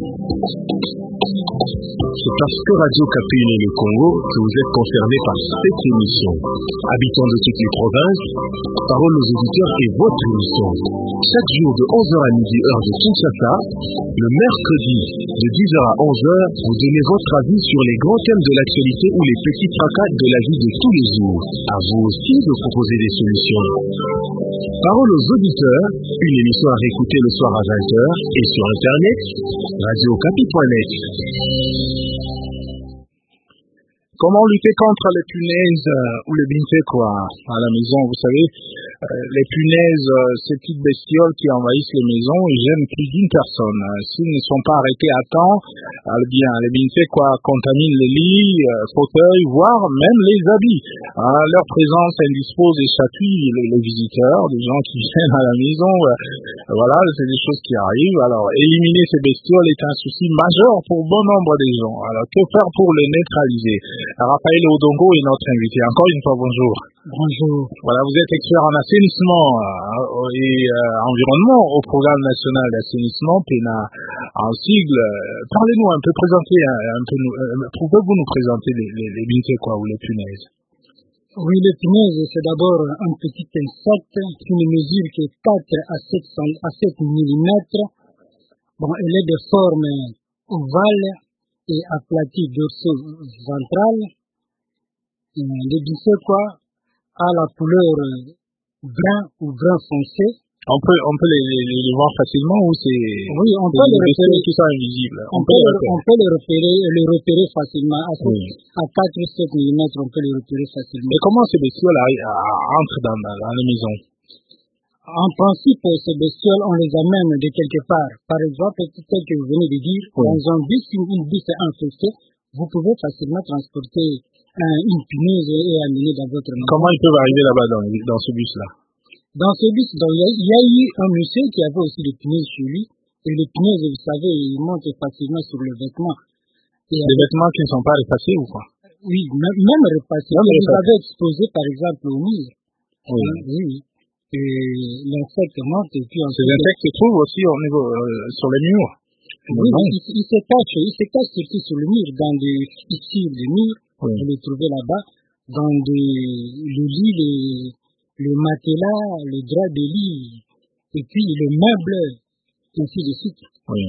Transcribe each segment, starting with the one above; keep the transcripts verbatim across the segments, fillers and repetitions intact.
C'est parce que Radio Capine et le Congo que vous êtes concernés par cette émission. Habitants de toutes les provinces, parole aux auditeurs est votre émission. Chaque jour de onze heures à midi, heure de Kinshasa, le mercredi de dix heures à onze heures, vous donnez votre avis sur les grands thèmes de l'actualité ou les petits tracas de la vie de tous les jours. À vous aussi de proposer des solutions. Parole aux auditeurs, une émission à réécouter le soir à vingt heures et sur internet, radio capi point net. Comment lutter contre les punaises euh, ou les binfekwa à la maison? Vous savez, euh, les punaises, euh, ces petites bestioles qui envahissent les maisons, ils gênent plus d'une personne. Euh, S'ils ne sont pas arrêtés à temps, euh, bien, les binfekwa contaminent les lits, euh, fauteuils, voire même les habits. Euh, leur présence indispose et chatouille les, les visiteurs, les gens qui viennent à la maison. Euh, voilà, c'est des choses qui arrivent. Alors, éliminer ces bestioles est un souci majeur pour bon nombre des gens. Alors, que faire pour les neutraliser? Raphaël Odongo est notre invité. Encore une fois, bonjour. Bonjour. Voilà, vous êtes expert en assainissement euh, et euh, environnement au programme national d'assainissement, P N A en sigle. Parlez-nous un peu, présentez un, un peu, euh, pouvez-vous nous présenter les, les, les binfekwa ou les punaises? Oui, les punaises, c'est d'abord un petit insecte qui ne mesure que quatre à sept millimètres. Bon, elle est de forme ovale et aplati dorso-ventral. Les binfekwa a la couleur brun ou brun foncé. On peut, on peut les, les, les voir facilement ou c'est... Oui, on peut les repérer. Tout ça invisible. On, on, peut, les, on peut les repérer, les repérer facilement. À, oui. à quatre à sept millimètres, on peut les repérer facilement. Et comment ces bestioles entrent dans, dans les maisons? En principe, ces bestioles, on les amène de quelque part. Par exemple, tel que vous venez de dire, oui. Dans un bus, une bus est infestée, vous pouvez facilement transporter un, une punaise et amener dans votre maison. Comment ils peuvent arriver là-bas dans, dans ce bus-là? Dans ce bus, donc, il, y a, il y a eu un monsieur qui avait aussi des punaises chez lui. Et les punaises, vous savez, ils montent facilement sur les vêtements. Et les vêtements qui ne sont pas répassés ou quoi? Oui, même, même répassés. Vous les avez exposés, par exemple, au mur. Oui. Oui. Et l'insecte monte et puis on ces insectes se trouvent aussi au niveau, euh, sur les murs. Oui, il, il se cache, il se cache surtout sur le mur, dans des fissures des murs, oui. Vous les trouvez là-bas, dans des, le lit, le, le matelas, le drap de lit, et puis le meuble, ainsi de suite. Oui.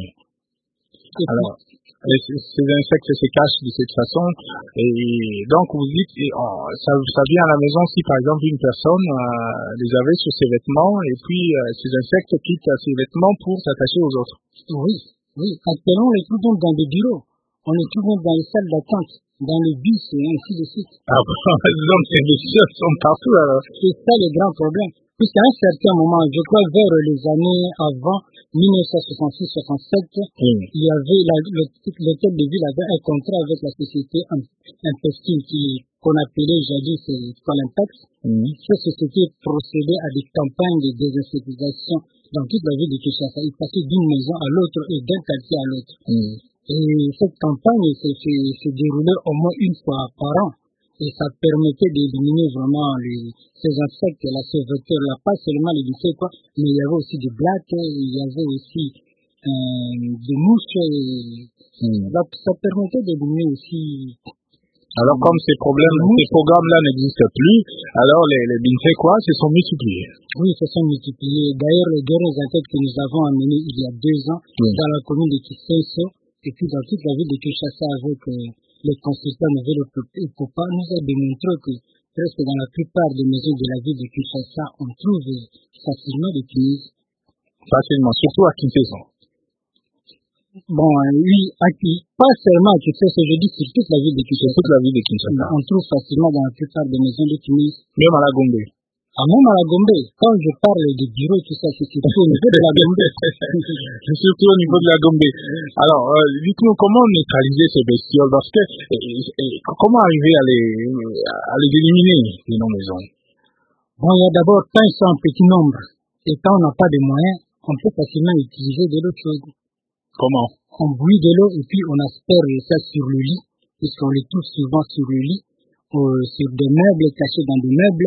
Et alors, puis, ces insectes se cachent de cette façon, et donc vous dites, oh, ça, ça vient à la maison si par exemple une personne euh, les avait sur ses vêtements, et puis euh, ces insectes quittent ses vêtements pour s'attacher aux autres. Oui, oui. Actuellement, on les trouve donc dans des bureaux, on les trouve donc dans les salles d'attente, dans les bus, et ainsi de suite. Ah bon, donc ces bestioles sont partout alors. C'est ça le grand problème. Puisqu'à un certain moment, je crois vers les années avant dix-neuf cent soixante-six soixante-sept, mmh. il y avait la, le, le tête de ville avait un contrat avec la société Impestin qui qu'on appelait jadis Colimpex. Mmh. Cette société procédait à des campagnes de désinsectisation dans toute la ville de Kinshasa. Il passait d'une maison à l'autre et d'un quartier à l'autre. Mmh. Et cette campagne se, se, se déroulait au moins une fois par an. Et ça permettait d'éliminer vraiment les, ces insectes, là, ces vecteurs-là, pas seulement les binfekwa, mais il y avait aussi des blattes, il y avait aussi euh, des mouches. Et, mm. Donc ça permettait d'éliminer aussi. Alors comme ces problèmes, ces programmes-là n'existent plus, alors les, les binfekwa se sont multipliés. Oui, se sont multipliés. D'ailleurs, les dernières enquêtes que nous avons amenées il y a deux ans, mm. dans la commune de Kisenso, et puis dans toute la ville de Kinshasa avec euh, les consultants Nouvelle Epopa, nous a démontré que presque dans la plupart des maisons de la ville de Kinshasa, on trouve facilement des punaises. Facilement, surtout à Kinshasa. Bon, oui, à, pas seulement à Kinshasa, je dis sur toute la ville de Kinshasa. Toute la ville de Kinshasa. On trouve facilement dans la plupart des maisons de punaises. Même à la Gombe. Ah, même à la Gombe, quand je parle de bureau, tout ça, c'est surtout au niveau de la Gombe. C'est surtout au niveau de la Gombe. Alors, euh, dites-nous, comment neutraliser ces bestioles? Parce que, et, et, comment arriver à les, à les éliminer de nos maisons? Bon, il y a d'abord quand ils sont en petit nombre. Et quand on n'a pas de moyens, on peut facilement utiliser de l'autre chose. Comment? On bouillit de l'eau et puis on asperge ça sur le lit, puisqu'on les trouve souvent sur le lit, euh, sur des meubles, cachés dans des meubles.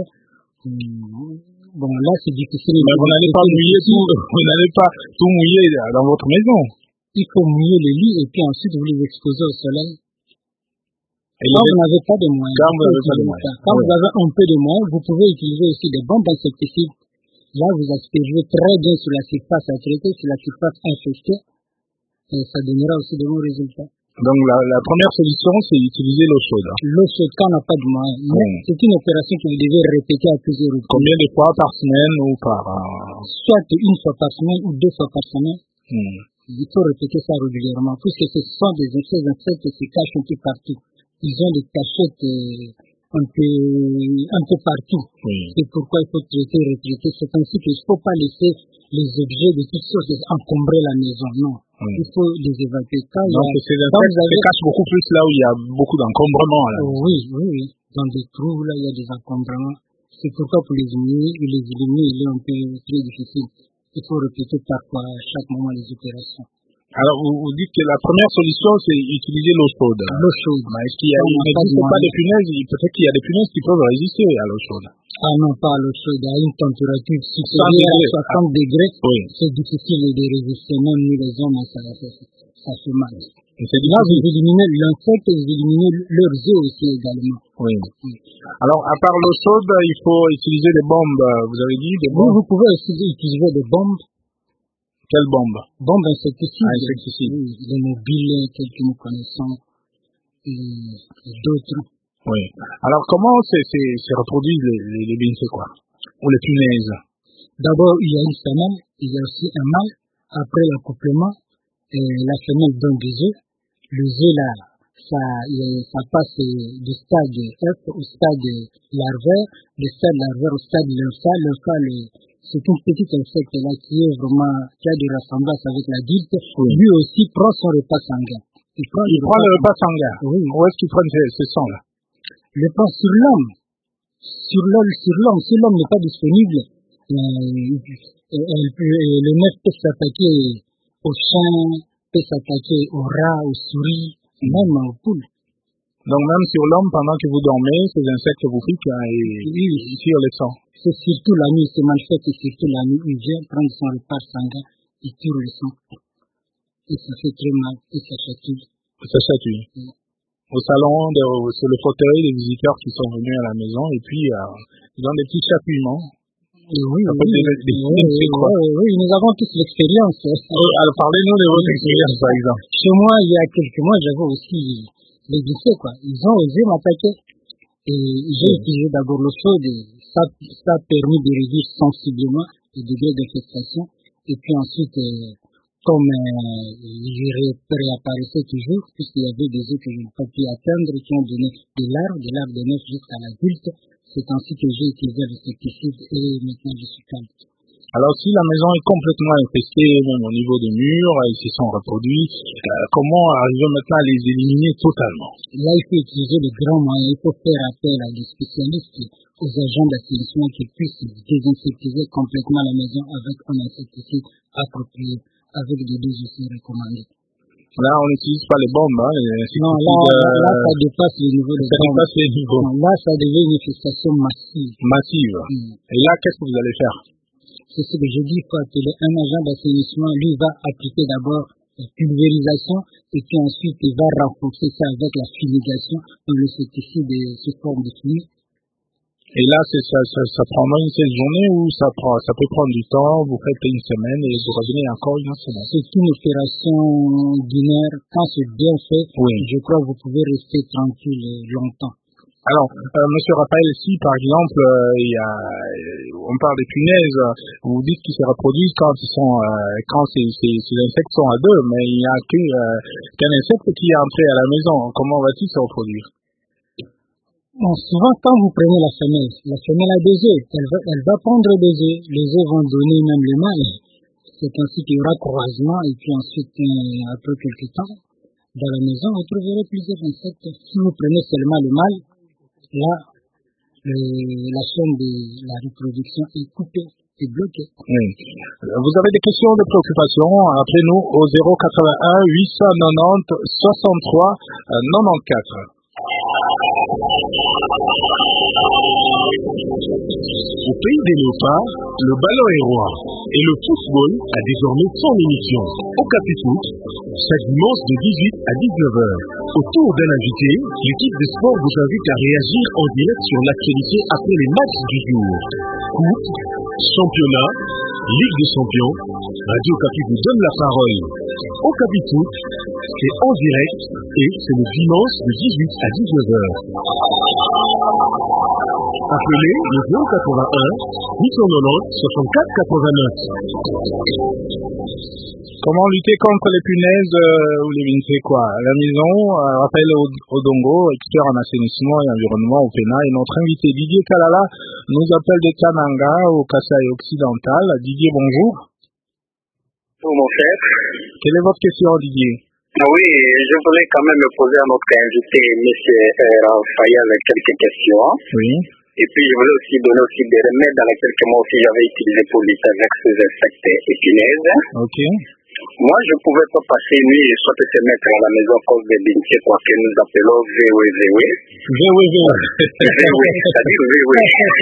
Bon, là, c'est difficile. Mais vous n'allez pas mouiller tout, vous n'allez pas tout mouiller dans votre maison. il faut mouiller les lits et puis ensuite vous les exposez au soleil. Et Quand vous n'avez pas de moyens, quand vous n'avez pas de moyens. Quand Oui. vous avez un peu de moyens, vous pouvez utiliser aussi des bombes insecticides. Là, vous aspergez très bien sur la surface à traiter, sur la surface infestée, et ça donnera aussi de bons résultats. Donc la, la première solution, c'est d'utiliser l'eau chaude. L'eau chaude quand on n'a pas de moyens. Mais Oui. c'est une opération que vous devez répéter à plusieurs reprises. Combien de fois par semaine ou par... euh, Soit une fois par semaine ou deux fois par semaine. hmm. Il faut répéter ça régulièrement, puisque ce sont des insectes, des insectes qui se cachent un peu partout. Ils ont des cachettes euh, un peu, un peu partout. Oui. C'est pourquoi il faut traiter, retraiter. C'est ainsi qu'il ne faut pas laisser les objets de toutes sortes encombrer la maison. Non. Oui. Il faut les évacuer. Quand Donc il y a, ces quand insectes vous avez... se cachent beaucoup plus là où il y a beaucoup d'encombrements. Là. Oui, oui, oui. Dans des trous, là, il y a des encombrements. C'est pourquoi pour les éliminer, les éliminer, il est un peu très difficile. Il faut répéter parfois à chaque moment les opérations. Alors vous, vous dites que la première solution, c'est utiliser l'eau chaude. L'eau chaude. Mais est-ce qu'il y a, Non, il pas n'existe de pas de moyens. punaises? Il- Peut-être qu'il y a des punaises qui peuvent résister à l'eau chaude. Ah non, pas à l'eau chaude. À une température cent supérieure à degrés. soixante degrés, Oui. c'est difficile de résister. Même nous les hommes, ça, ça, ça fait mal. Et c'est Là, vous difficile. éliminez l'insecte et vous éliminez leurs œufs aussi également. Oui. Alors à part l'eau chaude, il faut utiliser des bombes. Vous avez dit des Vous, bombes. vous pouvez aussi utiliser des bombes, Quelles bombes? bombes insecticides, Ah, insecticides. oui, les mobiles, tels que nous connaissons, et, et d'autres. Oui. Alors comment se, se, se reproduisent les, les, les bienfaits, quoi? Ou les punaises? D'abord, il y a une femelle, il y a aussi un mâle. Après l'accouplement, euh, la femelle donne des œufs. Les œufs là, ça, euh, ça passe euh, du stade F au stade larvaire, du stade larvaire au stade lymphal. Lymphal, c'est une petite insecte là qui est vraiment, qui a des ressemblances avec l'adulte. Oui. Lui aussi prend son repas sanguin. Il prend, Il prend le repas sanguin. Oui. Où est-ce qu'il prend ce, ce sang-là? Le prend sur l'homme. Sur l'homme, sur l'homme. Si l'homme n'est pas disponible, euh, elle peut, le nef peut s'attaquer au chien, peut s'attaquer au rat, aux souris, même aux poules. Donc même sur l'homme, pendant que vous dormez, ces insectes vous piquent hein, et Oui. ils tirent le sang. C'est surtout la nuit, c'est mal fait que surtout la nuit, il vient prendre son repas sanguin, il tire le sang. Et ça fait très mal, et ça chatouille. Ça chatouille. Oui. Au salon, de, sur le fauteuil, les visiteurs qui sont venus à la maison, et puis euh, ils ont des petits chatouillements. Et oui, Ça oui, peut oui, être des- des- oui, des- c'est quoi? oui, oui, nous avons tous l'expérience. Euh, alors parlez-nous de votre expérience, par exemple. Chez moi, il y a quelques mois, j'avais aussi les biceps, quoi. Ils ont osé m'attaquer. Et j'ai Oui. utilisé d'abord l'eau chaude et ça, ça a permis de réduire sensiblement les degrés d'infestation. Et puis ensuite, euh, comme euh, ils réapparaissaient toujours, puisqu'il y avait des œufs que je n'ai pas pu atteindre, qui ont donné des larves, des larves de neuf jusqu'à l'adulte, c'est ainsi que j'ai utilisé l'insecticide et maintenant je suis calme. Alors si la maison est complètement infestée, même au niveau des murs, ils se sont reproduits, euh, comment arriver maintenant à les éliminer totalement? Là, il faut utiliser les grands moyens, il faut faire appel à des spécialistes, aux agents d'assainissement qui puissent désinsectiser complètement la maison avec un insecticide approprié, avec des doses aussi recommandées. Là, on n'utilise pas les bombes, hein, les insecticides, Non, là, là, là, ça euh, dépasse le niveau de ça dépasse les niveaux. Non, là, ça devient une infestation massive. Massive. Mm. Et là, qu'est-ce que vous allez faire? C'est ce que je dis, il faut appeler un agent d'assainissement. Lui va appliquer d'abord la pulvérisation et puis ensuite il va renforcer ça avec la fumigation dans l'insecticide sous forme de fumée. Et là, c'est, ça, ça, ça prend une seule journée ou ça, prend, ça peut prendre du temps, vous faites une semaine et vous revenez encore une semaine? C'est une opération d'une heure. Quand c'est bien fait, Oui. je crois que vous pouvez rester tranquille longtemps. Alors, euh, Monsieur Raphaël, si par exemple, euh, il y a, on parle des punaises, vous dites qu'ils se reproduisent quand ils sont, euh, quand ces, ces, ces insectes sont à deux, mais il n'y a que, euh, qu'un insecte qui est entré à la maison. Comment va-t-il se reproduire? Bon, souvent, quand vous prenez la femelle, la femelle a des œufs. Elle va, elle va pondre des œufs. Les œufs vont donner même le mâle. C'est ainsi qu'il y aura croisement et puis ensuite, euh, après quelques temps, dans la maison, vous trouverez plusieurs insectes. Si vous prenez seulement le mâle, là, le, la chaîne de la reproduction est coupée, est bloquée. Oui. Vous avez des questions, des préoccupations, appelez-nous au zéro quatre-vingt-un huit cent quatre-vingt-dix soixante-trois quatre-vingt-quatorze. Au pays des léopards, le ballon est roi et le football a désormais son émission. Au Capifoot, chaque dimanche de dix-huit à dix-neuf heures. Autour d'un invité, l'équipe de sport vous invite à réagir en direct sur l'actualité après les matchs du jour. Coupe, championnat, Ligue des champions, Radio Capi vous donne la parole. Au Capifoot, c'est en direct et c'est le dimanche de dix-huit à dix-neuf heures. Appelez le zéro quatre-vingt-un huit cent quatre-vingt-dix soixante-quatre quatre-vingt-neuf. Comment lutter contre les punaises euh, ou les vingt quoi à la maison, euh, Raphaël Odongo, expert en assainissement et environnement au P E N A, et notre invité Didier Kalala nous appelle de Kananga au Kasaï occidental. Didier, bonjour. Bonjour mon chef. Quelle est votre question, Didier? Oui, je voulais quand même me poser à notre invité, M. Raphaël, quelques questions. Oui. Et puis je voulais aussi donner aussi des remèdes dans lesquels moi aussi j'avais utilisé pour lutter avec ces insectes et punaises. Ok. Moi, je ne pouvais pas passer une nuit et soit se mettre à la maison à cause des bintiers, quoi, que nous appelons V W V. V W V. V W, c'est-à-dire V W.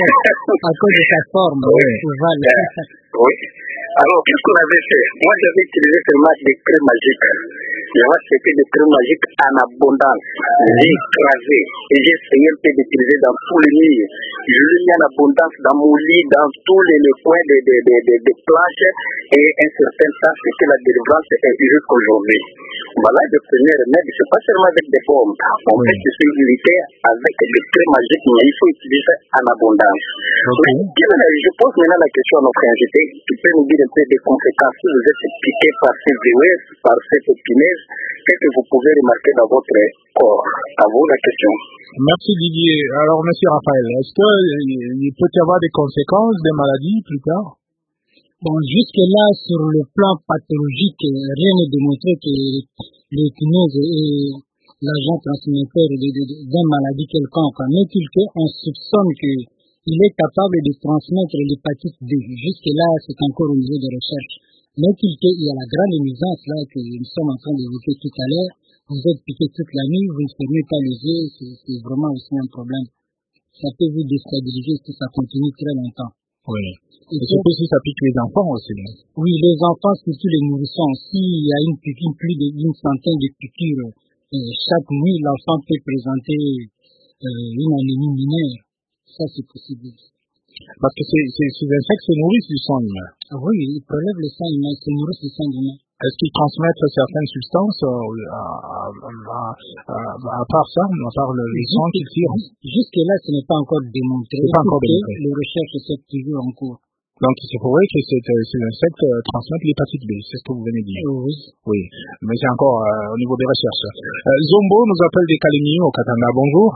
À cause de sa forme, oui. Voilà. Oui. Alors, qu'est-ce qu'on avait fait? Moi, j'avais utilisé seulement des crèmes magiques. J'avais acheté des crèmes magiques en abondance. J'ai écrasé et j'ai essayé un peu d'utiliser dans tous les lits. Je l'ai mis en abondance dans mon lit, dans tous les, les coins des de, de, de, de plages. Et un certain temps, c'est que la délivrance est jusqu'aujourd'hui. Voilà le premier remède. C'est pas seulement avec des pommes. On oui. peut se limiter avec des crèmes magiques, mais il faut utiliser en abondance. Okay. Mais, je pose maintenant la question à notre invité. Tu peux nous dire un peu des conséquences si vous êtes piqué par ces virus, par cette épinaise, qu'est-ce que vous pouvez remarquer dans votre corps? À vous la question. Merci Didier. Alors monsieur Raphaël, est-ce qu'il peut y avoir des conséquences, des maladies plus tard? Bon, jusque-là, sur le plan pathologique, rien n'est démontré que l'épinèse est l'agent transmetteur d'une maladie quelconque. Mais on soupçonne qu'il est capable de transmettre l'hépatite B. Jusque-là, c'est encore au niveau de recherche. Mais qu'il y a la grande nuisance là que nous sommes en train d'évoquer tout à l'heure. Vous êtes piqué toute la nuit, vous ne fermez pas les yeux, c'est vraiment aussi un problème. Ça peut vous déstabiliser si ça continue très longtemps. Oui. Et surtout si ça pique les enfants aussi. Oui, les enfants, surtout les nourrissons. S'il y a une piqûre, plus d'une centaine de piqûres euh, chaque nuit, l'enfant peut présenter euh, une anémie mineure. Ça, c'est possible. Parce que ces, ces, ces insectes se nourrissent du sang humain. Ah oui, ils prélèvent le sang humain, ils se nourrissent du sang humain. Est-ce qu'ils transmettent certaines substances euh, à, à, à, à part ça, à part le, le sang qu'ils tirent? Jusque-là, ce n'est pas encore démontré. C'est pas encore démontré. Les recherches sont toujours en cours. Donc, c'est pour vrai que ces, ces insectes euh, transmettent l'hépatite B, c'est ce que vous venez de dire. Oui. Oui, mais c'est encore euh, au niveau des recherches. Euh, Zombo nous appelle des Kalemi au Katanga. Bonjour.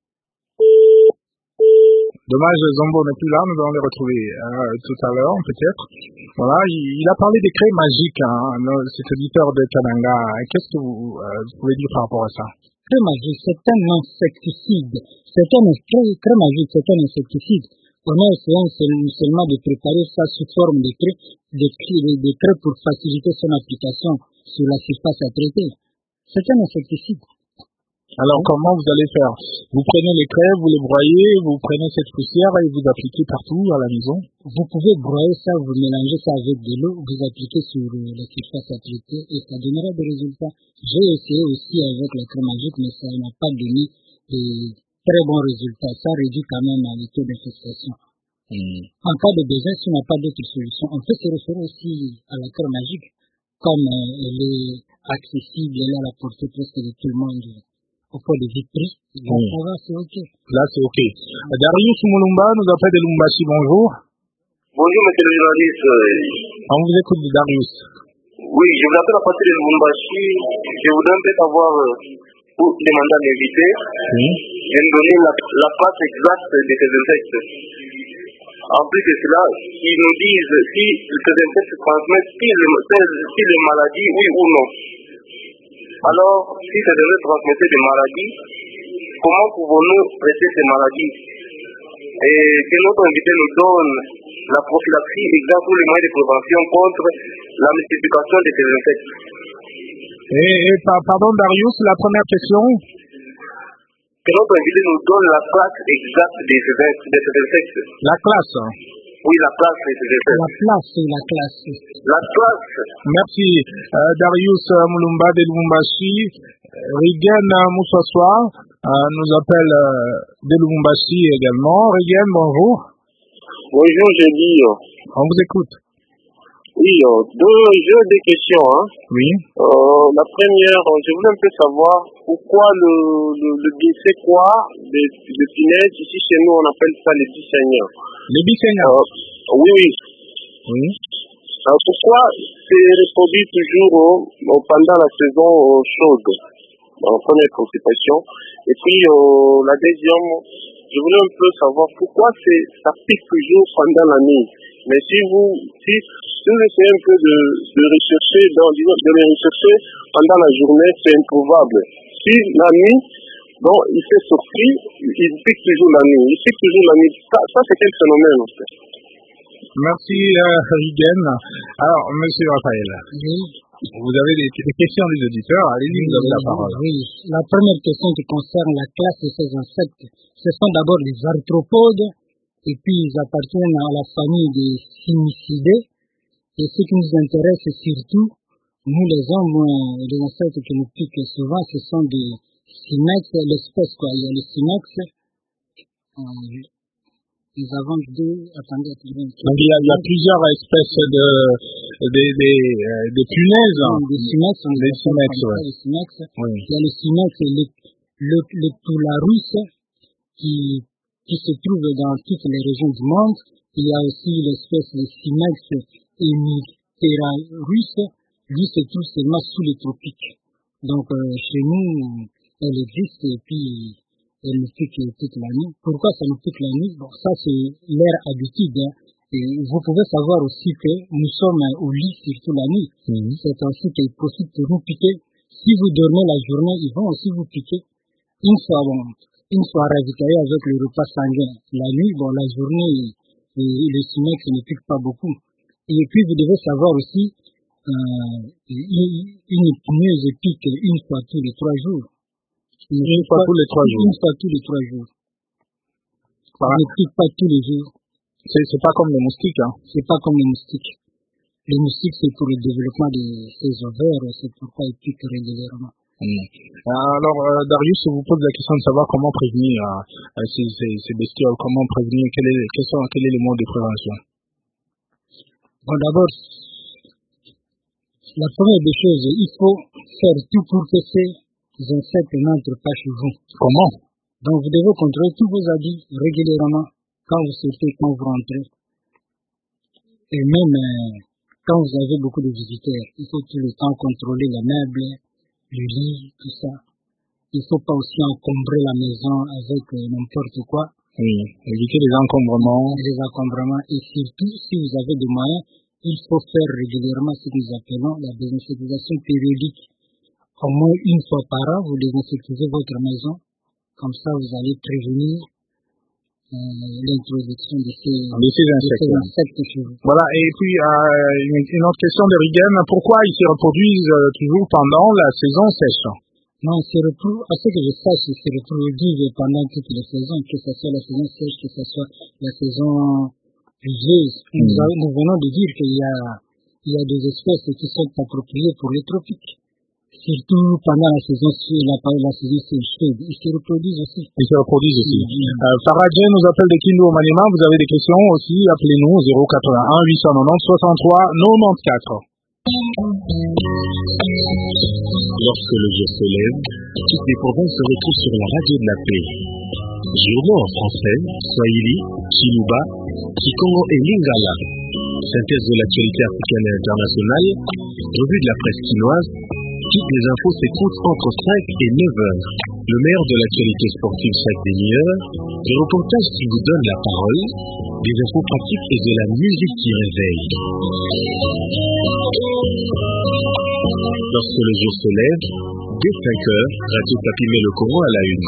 Dommage, Zombo n'est plus là, nous allons les retrouver euh, tout à l'heure, peut-être. Voilà, il, il a parlé des craies magiques, hein, cet auditeur de Kananga. Qu'est-ce que vous, euh, vous pouvez dire par rapport à ça? Crée magique, c'est un insecticide. C'est un crée, crée magique, c'est un insecticide. On a essayé seulement de préparer ça sous forme de crée, de crée, de crée pour faciliter son application sur la surface à traiter. C'est un insecticide. Alors, comment vous allez faire? Vous prenez les craies, vous les broyez, vous prenez cette poussière et vous appliquez partout à la maison? Vous pouvez broyer ça, vous mélangez ça avec de l'eau, vous appliquez sur la surface à traiter et ça donnera des résultats. J'ai essayé aussi avec la crème magique, mais ça n'a pas donné de très bons résultats. Ça réduit quand même le taux d'infestation. Mmh. En cas de besoin, si on n'a pas d'autre solution, on peut se référer aussi à la crème magique. Comme euh, elle est accessible, elle est à la portée presque de tout le monde. Au point de vue prix, donc oui. Ça va, c'est ok. Là, c'est ok. Darius Moulumba nous appelle de Lumbashi, bonjour. Bonjour, monsieur le journaliste. On vous écoute, Darius. Oui, je vous appelle à partir de Lumbashi. Je voudrais peut-être avoir, pour demander à l'invité, oui. de me donner la, la place exacte de ces insectes. En plus de cela, ils nous disent si ces insectes transmettent si les, si les maladies, oui ou non. Alors, si ça devait transmettre des maladies, comment pouvons-nous traiter ces maladies? Et que notre invité nous donne la prophylaxie exacte ou les moyens de prévention contre la multiplication de ces insectes. Et, et pardon Darius, la première question? que notre invité nous donne la place exacte de ces de ces insectes. La classe. Oui, la place de ces insectes. La place, la classe. La place. Merci. Euh, Darius Mulumba de Lubumbashi. Rigen Moussassoa euh, nous appelle euh, de Lubumbashi également. Rigen, bonjour. Bonjour, je dis. On vous écoute. Oui, euh, deux, j'ai des questions. Hein. Oui. Euh, la première, je voulais un peu savoir pourquoi le, le, le c'est quoi des de punaises. Ici, chez nous, on appelle ça les bisseigneurs. Les bisseigneurs euh, Oui, oui. Oui. Euh, pourquoi c'est reproduit toujours euh, pendant la saison euh, chaude? En première consultation. Et puis, euh, la deuxième, je voulais un peu savoir pourquoi c'est, ça pique toujours pendant la nuit. Mais si vous, si, si vous essayez un peu de, de rechercher, dans, de les rechercher pendant la journée, c'est improbable. Si la nuit, bon, il fait sortir, il pique toujours la nuit. Il pique toujours la nuit. Ça, ça c'est quel phénomène, en fait? Merci, euh, Rigen. Alors, Monsieur Raphaël. Oui. Vous avez des, des questions des auditeurs, allez-y, vous avez la parole. Oui, la première question qui concerne la classe de ces insectes, ce sont d'abord les arthropodes, et puis ils appartiennent à la famille des cymicidae, et ce qui nous intéresse c'est surtout, nous les hommes, les insectes qui nous piquent souvent, ce sont des cymex, l'espèce quoi, il y a les cymex, euh, nous avons deux, attendez, attendez. Donc il y a, il y a plusieurs espèces de, des, des, euh, des punaises. Des cymex, on des cymex, ouais. Les cymex. Oui. Il y a les cymex et le, le, le tularus qui, qui se trouve dans toutes les régions du monde. Il y a aussi l'espèce de cymex hemipterarus. Lui se trouve seulement sous les tropiques. Donc euh, chez nous, elle existe et puis elle nous pique toute la nuit. Pourquoi ça nous pique la nuit? Bon, ça c'est leur habitude. Hein. Et vous pouvez savoir aussi que nous sommes au lit surtout la nuit. Mmh. C'est ainsi qu'ils profitent de vous piquer. Si vous dormez la journée, ils vont aussi vous piquer. Une fois, bon, une fois ravitaillé avec le repas sanguin. La nuit, bon, la journée, le, le cymex ne pique pas beaucoup. Et puis vous devez savoir aussi, euh, une, une punaise pique une fois tous les trois jours. Une, une fois tous les trois jours. Une fois tous les trois jours. Voilà. Ne pique pas tous les jours. C'est, c'est pas comme les moustiques, hein. C'est pas comme les moustiques. Les moustiques, c'est pour le développement des, des ovaires, c'est pourquoi ils piquent régulièrement. Mmh. Alors, euh, Darius, je vous pose la question de savoir comment prévenir euh, ces, ces, ces bestioles, comment prévenir, quel est, quels sont, quel est le mode de prévention? Bon, d'abord, la première des choses, il faut faire tout pour que ces insectes n'entrent pas chez vous. Comment? Donc, vous devez contrôler tous vos habits régulièrement, quand vous sortez, quand vous rentrez. Et même euh, quand vous avez beaucoup de visiteurs, il faut tout le temps contrôler les meubles, le lit, tout ça. Il ne faut pas aussi encombrer la maison avec euh, n'importe quoi. Oui, éviter les encombrements. Les encombrements. Et surtout, si vous avez des moyens, il faut faire régulièrement ce que nous appelons la désinsectisation périodique. Au moins une fois par an, vous désinsectisez votre maison. Comme ça, vous allez prévenir euh, l'introduction de ces, de ces insectes. De ces insectes chez vous. Voilà, et puis euh, une, une autre question de Rigen. Pourquoi ils se reproduisent euh, toujours pendant la saison sèche? Non, ils se retrouvent, à ce que je sache, ils se reproduisent pendant toutes les saisons, que ce soit la saison sèche, que ce soit la saison pluvieuse. Mmh. Nous, nous venons de dire qu'il y a, il y a des espèces qui sont appropriées pour les tropiques. Surtout pendant la saison, la, la saison chaude, ils se reproduisent aussi. Ils se reproduisent aussi. Mmh. Euh, Faradje nous appelle de Kindu au Maniema. Vous avez des questions aussi, appelez-nous au zéro quatre-vingt-un huit cent quatre-vingt-dix soixante-trois quatre-vingt-quatorze. Lorsque le jour se lève, toutes les provinces se retrouvent sur la radio de la paix. Journaux en français, Swahili, Chiluba, Kikongo et Lingala. Synthèse de l'actualité africaine et internationale, revue de la presse quinoise. Toutes les infos s'écoutent entre cinq et neuf heures. Le meilleur de l'actualité sportive chaque demi-heure, des reportages qui vous donnent la parole, des infos pratiques et de la musique qui réveille. Lorsque le jour se lève, dès cinq heures, Radio Papi met le Congo à la une.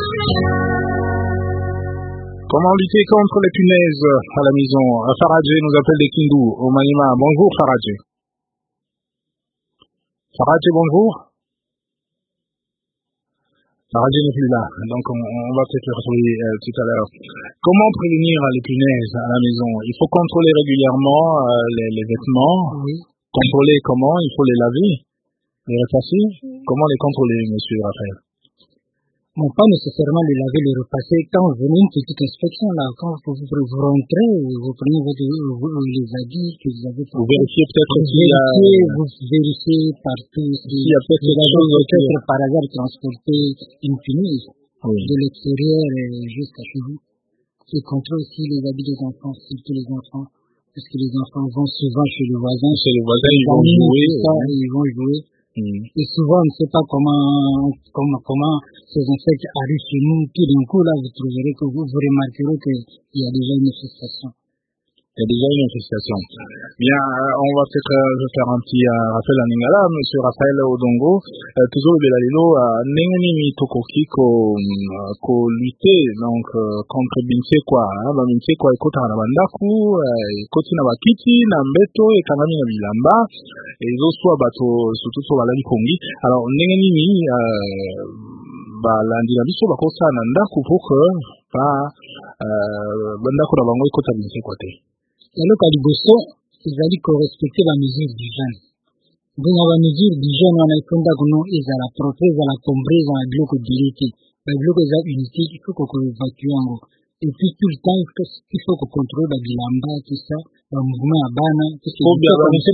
Comment lutter contre les punaises à la maison? Faradje nous appelle de Kindu au Maniema. Bonjour Faradje. Faradje, bonjour. La radio n'est plus là, donc on, on va peut-être le retrouver euh, tout à l'heure. Comment prévenir les punaises à la maison? Il faut contrôler régulièrement euh, les, les vêtements. Oui. Contrôler comment? Il faut les laver, les repasser. Comment les contrôler, monsieur Raphaël? Bon, pas nécessairement les laver, les repasser. Quand vous venez une petite inspection, là, quand vous, vous, vous rentrez, vous prenez votre, vous, les habits que vous avez portés. Vous vérifiez peut-être vous s'il y a... vérifiez, vous vérifiez partout. S'il y a peut-être vous quelque avez chose peut-être par hasard transporté une punaise oui. de l'extérieur jusqu'à chez vous. Et contrôle aussi les habits des enfants, surtout les enfants. Parce que les enfants vont souvent chez le voisin. Chez le voisin, ils vont jouer. Ça, oui. Ils vont jouer. Mm. Et souvent, on ne sait pas comment, comment, comment ces insectes arrivent chez nous. Puis d'un coup, là, vous trouverez que vous, vous remarquerez qu'il y a déjà une infestation. Il y a déjà une infestation. Bien, euh, on va peut-être euh, faire un petit euh, rappel à Ningala, monsieur Raphaël Odongo. Euh, toujours de la lilo à Nengani Tokoki ko, ko lutter donc euh, contre binse kwa, hein, ba binse kwa ekota na bandaku, euh, ekoti na bakiti, na mbeto, ekangami na bilamba, et zo soit bato, surtout so balani kongi. Alors, Nengani ni, euh, ba landi na biso bakosa na ndaku pour que, ba, euh, bandaku na bango ekota binse kwa te. Alors qu'à Liboso, ils allaient correspecter la mesure du jeune. Donc, la mesure du jeune, on a fait un qu'on ils à la propre, ils à la comprise, ils à la bloc d'unité. La bloc de unité, il faut qu'on évacue en haut. Et puis, tout le temps, il faut, il faut qu'on contrôle la bilamba, tout ça, le mouvement à Bana, tout ce qui est.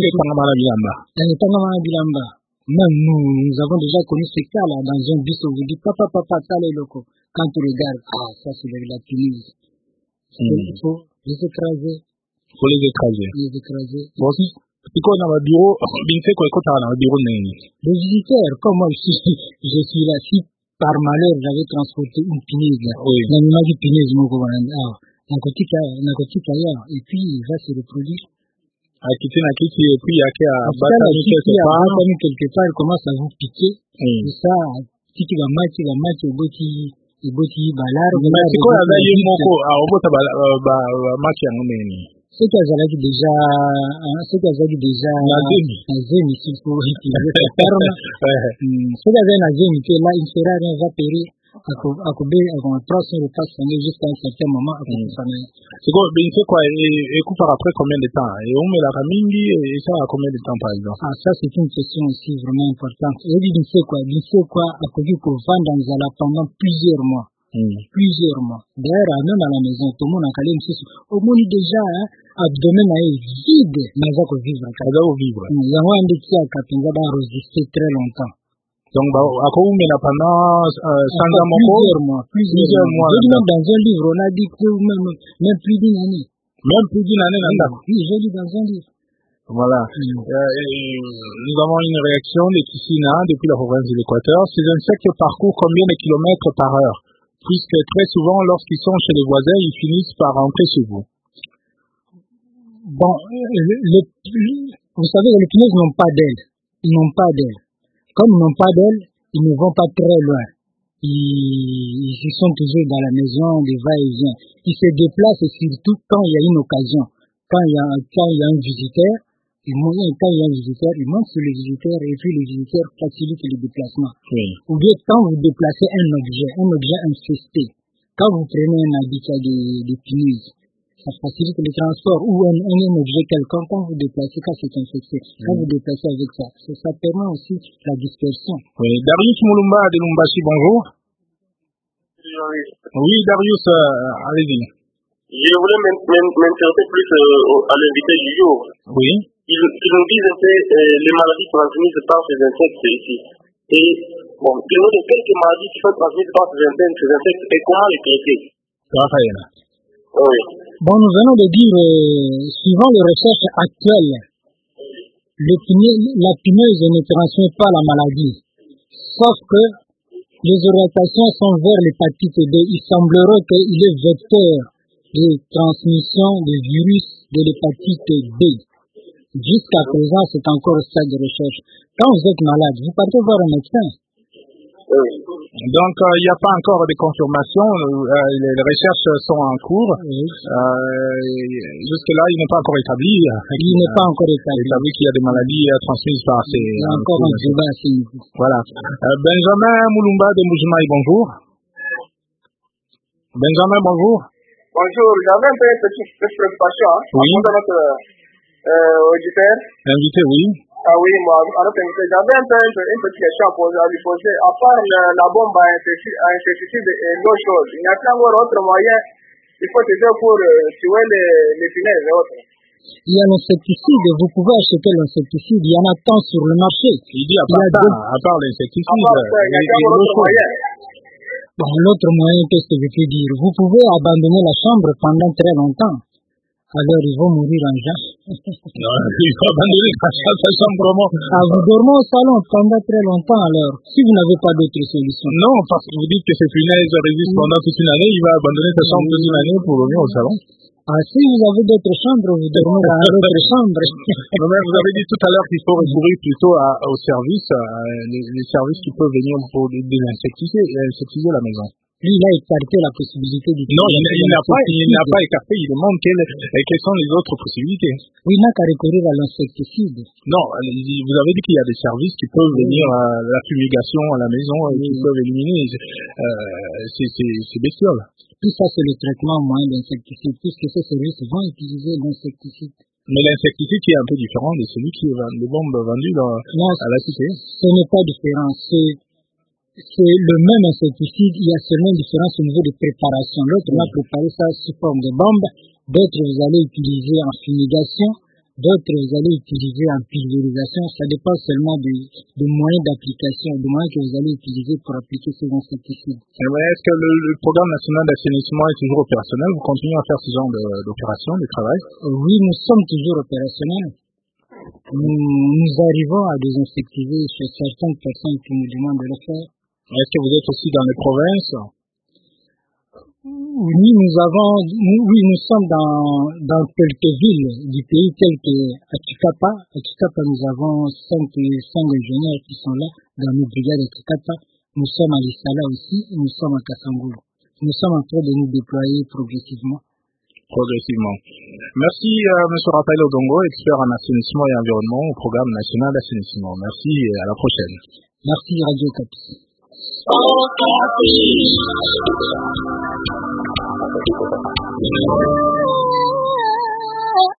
Même nous, nous avons déjà connu ce cas-là dans un bus où vous dites, papa, papa, ça les locaux. Quand tu regardes, ah, ça c'est la Tunisie. Il faut les écraser. Il faut les écraser. Les écraser. Bon, c'est quoi dans le bureau? Binse quoi, écoute, dans le bureau de les visiteurs, comme moi, je suis, je suis là, si par malheur j'avais transporté une punaise là, oui. L'animal du punaise, mon commandant, ah, narcotique ailleurs, et puis il va se reproduire. À quitter la quitte, et puis il y a qu'à battre quelque part, quelque part, il commence à vous piquer, et ça, si tu vas match, tu vas match, au bout il boti balaro. Mais c'est quoi la vie moko à au bout ba match en meni? C'est que ça dit déjà, c'est que ça dit déjà la zemi, la zemi s'il faut utiliser ce terme. C'est que ça la zemi que là il sera rien va périr à à couper à un prochain repas jusqu'à un certain moment à couper ça. C'est quoi ben c'est quoi et coupe après combien de temps et on met la ramingi et ça à combien de temps par exemple? Ah ça c'est une question aussi vraiment importante. Et dit c'est quoi, dit c'est quoi à couper pour vendre dans la pendant plusieurs mois. Mm. Plusieurs mois. D'ailleurs, même à la maison, tout le monde a calé une chose. Au moins, déjà, hein, abdomen est vide, mais ça va vivre. Ça va vivre. Il y a un des qui a capté, va résister très longtemps. Donc, à quoi vous mettez pendant cinq ans, plusieurs mois, plusieurs mois. Même dans un livre, on a dit que même, même plus d'une année. Même plus d'une année, là. Oui, je lis dans un livre. Voilà. Mm. Euh, nous avons une réaction des Kissina depuis la province de l'Équateur. Ces insectes parcourent combien de kilomètres par heure? Puisque très souvent, lorsqu'ils sont chez les voisins, ils finissent par rentrer chez vous. Bon, le, le, vous savez, les punaises n'ont pas d'ailes. Ils n'ont pas d'ailes. Comme ils n'ont pas d'ailes, ils ne vont pas très loin. Ils, ils sont toujours dans la maison, des va-et-vient. Ils se déplacent surtout quand il y a une occasion. Quand il y a, quand il y a un visiteur, ils montent, quand il y a un visiteur, ils montent sur le visiteur et puis le visiteur facilite le déplacement. Oui. Ou bien quand vous déplacez un objet, un objet infesté, quand vous prenez un habitat de, de punaises, ça facilite le transport ou un, un, un objet quelconque quand vous déplacez, quand c'est infesté, oui. Quand vous déplacez avec ça, ça, ça permet aussi la dispersion. Oui. Darius Moulumba de Lumbashi, bonjour. Oui, oui Darius, euh, allez-y. Je voulais m'intéresser plus euh, à l'invité du jour. Oui. Ils, ils nous disent un peu euh, les maladies transmises par ces insectes ici. Et bon, ils nous disent quelques maladies qui sont transmises par ces insectes, ces insectes et comment les traiter. Raphaël. Oui. Bon, nous venons de dire, euh, suivant les recherches actuelles, le punaise, la punaise ne transmet pas la maladie. Sauf que les orientations sont vers l'hépatite B. Il semblerait qu'il est vecteur de transmission de virus de l'hépatite B. Jusqu'à présent, c'est encore au stade de recherche. Quand vous êtes malade, vous partez voir un médecin. Oui. Donc, il euh, n'y a pas encore de confirmation. Euh, les, les recherches sont en cours. Oui. Euh, jusque-là, il n'est pas encore établi. Il n'est pas encore établi. établi qu'il y a des maladies euh, transmises par ces... Il y a encore un débat à ce niveau. Voilà. Euh, Benjamin Moulumba de Moujimaï, bonjour. Benjamin, bonjour. Bonjour. J'avais un peu une petite préoccupation. Hein, oui. À notre euh, auditeur. Invité, oui. Ah oui, moi, à notre invité, j'avais un peu une petite question à, poser, à lui poser. À part la, la bombe à insecticide et l'eau chaude, il n'y a pas encore autre moyen, il faut aider pour euh, tuer les, les punaises et autres. Il y a l'insecticide, vous pouvez acheter l'insecticide, il y en a tant sur le marché. Il dit à part, ça, deux... à part l'insecticide, à part ça, il y a pas autre moyen. Bon, l'autre moyen, qu'est-ce que je peux dire? Vous pouvez abandonner la chambre pendant très longtemps. Alors, ils vont mourir en gens. Non, il faut abandonner sa chambre vraiment. Ah, vous dormez au salon pendant très longtemps alors, si vous n'avez pas d'autre solution. Non, parce que vous dites que ces punaises résistent pendant toute une année, il va abandonner sa chambre toute une année pour revenir au salon. Ah, si vous avez d'autres chambres, vous dormez dans d'autres chambres. Non, mais vous avez dit tout à l'heure qu'il faut recourir plutôt à, aux services, à, les, les services qui peuvent venir pour désinsectiser la maison. Lui, il a écarté la possibilité d'utiliser. Non, il, il n'a pas, il n'a pas écarté, il demande quelles, quelles sont les autres possibilités. Oui, il n'a qu'à recourir à l'insecticide. Non, vous avez dit qu'il y a des services qui peuvent oui. venir à la fumigation à la maison et oui. qui peuvent éliminer euh, ces, ces, ces bestioles. Tout ça, c'est le traitement moyen d'insecticide, puisque ces services vont utiliser l'insecticide. Mais l'insecticide qui est un peu différent de celui qui est des bombes vendues dans, non, à la cité. Ce n'est pas différent. C'est, c'est le même insecticide, il y a seulement une différence au niveau de préparation. L'autre, on a préparé ça sous forme de bombe, d'autres vous allez utiliser en fumigation, d'autres vous allez utiliser en pulvérisation. Ça dépend seulement du, du moyen d'application, du moyen que vous allez utiliser pour appliquer ces insecticides. Est-ce que le, le programme national d'assainissement est toujours opérationnel? Vous continuez à faire ce genre de, d'opération, de travail? Oui, nous sommes toujours opérationnels. Nous, nous arrivons à désinsectiser chez certaines personnes qui nous demandent de le faire. Est-ce que vous êtes aussi dans les provinces? Oui, nous avons, oui, nous sommes dans, dans quelques villes du pays, telles que Atikapa. Atikapa, nous avons cinq, cinq ingénieurs qui sont là, dans nos brigades Atikapa. Nous sommes à Lissala aussi, nous sommes à Kassangolo. Nous sommes en train de nous déployer progressivement. Progressivement. Merci, euh, M. Raphaël Odongo, expert en assainissement et environnement au programme national d'assainissement. Merci et à la prochaine. Merci, Radio Capi. Oh,